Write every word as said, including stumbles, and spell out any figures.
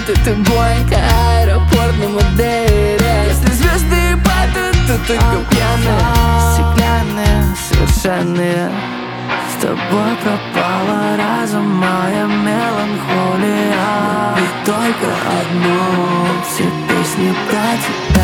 Ты, ты Боинг, аэропорт на Мадейре. Если звезды падают, то только пьяные, стеклянные, совершенные. С тобой пропала разум, моя меланхолия. И только одну, все песни про тебя.